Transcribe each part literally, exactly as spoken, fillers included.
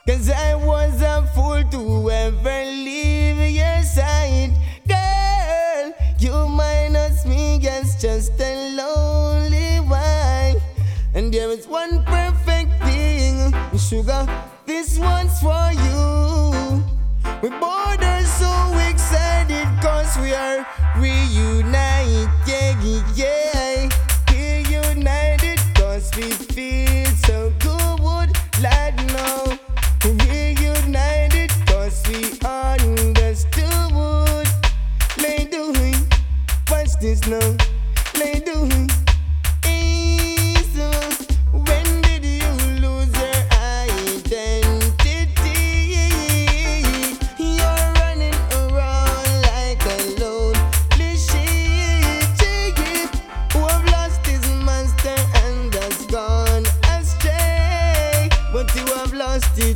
Cause I was a fool to ever leave your side. Girl, you minus me as just a lonely one. And there is one perfect thing, sugar, this one's for you. We both are so excited cause we are reunited, yeah, yeah. Reunited cause we feel so good, lad, no. Reunited cause we understood. Lay doing, watch this now. Lay doing. When did you lose your identity? You're running around like a lonely sheep who have lost his master and has gone astray. But you have lost it,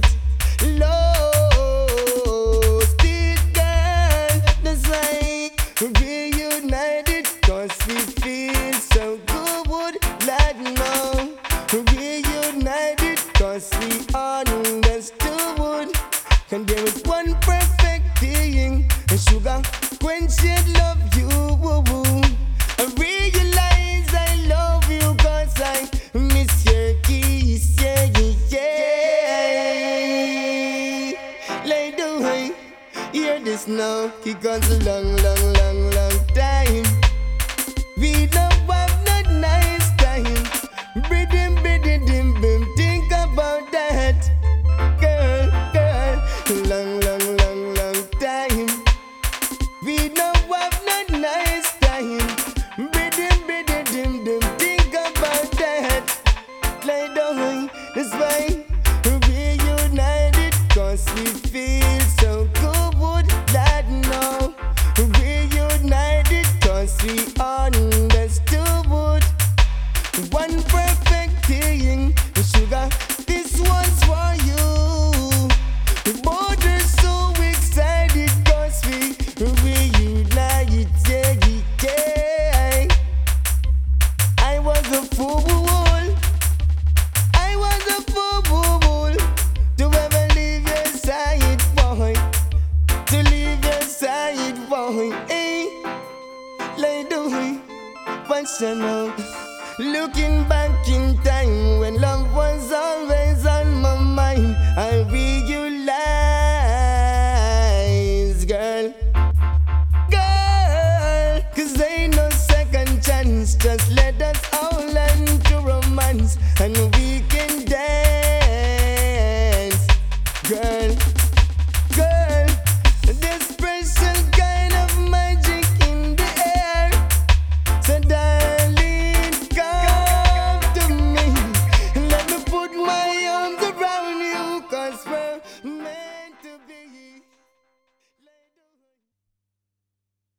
lost it, girl. That's why reunited cause we feel so good, lad, now. Reunited cause we understood. And there is one perfect thing, sugar, when she love you. I realize I love you cause I miss your kiss, yeah, yeah. Lay down, hear this now, it goes a long, long, long, long time. We don't have no nice time. Bidim, bidim, dim, bim, think about that. Girl, girl, long, long, long, long time. We don't have no nice time. Bidim, bidim, dim, dim, think about that. Lay down, that's why reunited cause we feel so good, lad, now. Reunited cause we understood. One perfect thing, sugar, this one's for you. We both are so excited cause we reunite, yeah, yeah. I was a fool, I was a fool to ever leave your side, boy. To leave your side, boy, eh? Lay down, what's your now? Looking back in time when love was always on my mind, I realize, girl, girl, cause ain't no second chance, just let us all learn to romance. And we